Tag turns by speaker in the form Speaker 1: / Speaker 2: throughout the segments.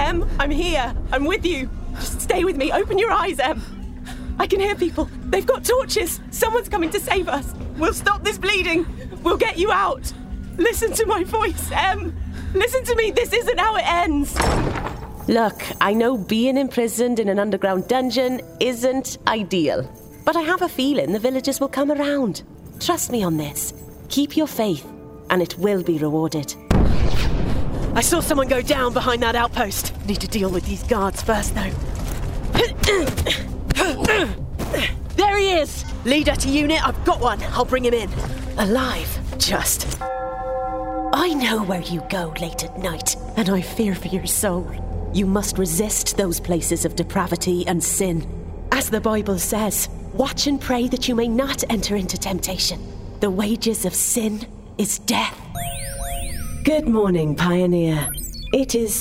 Speaker 1: I'm here. I'm with you. Just stay with me. Open your eyes, Em. I can hear people. They've got torches. Someone's coming to save us. We'll stop this bleeding. We'll get you out. Listen to my voice, Em. Listen to me. This isn't how it ends.
Speaker 2: Look, I know being imprisoned in an underground dungeon isn't ideal, but I have a feeling the villagers will come around. Trust me on this. Keep your faith, and it will be rewarded.
Speaker 1: I saw someone go down behind that outpost. Need to deal with these guards first, though. There he is! Leader to unit, I've got one. I'll bring him in. Alive, just.
Speaker 2: I know where you go late at night, and I fear for your soul. You must resist those places of depravity and sin. As the Bible says, watch and pray that you may not enter into temptation. The wages of sin is death. Good morning, Pioneer. It is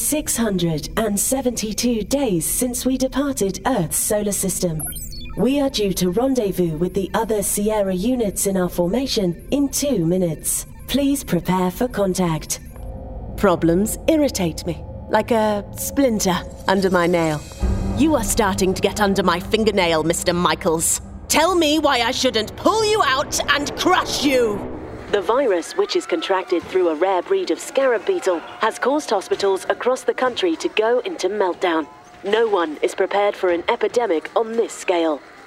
Speaker 2: 672 days since we departed Earth's solar system. We are due to rendezvous with the other Sierra units in our formation in 2 minutes. Please prepare for contact. Problems irritate me, like a splinter under my nail. You are starting to get under my fingernail, Mr. Michaels. Tell me why I shouldn't pull you out and crush you! The virus, which is contracted through a rare breed of scarab beetle, has caused hospitals across the country to go into meltdown. No one is prepared for an epidemic on this scale.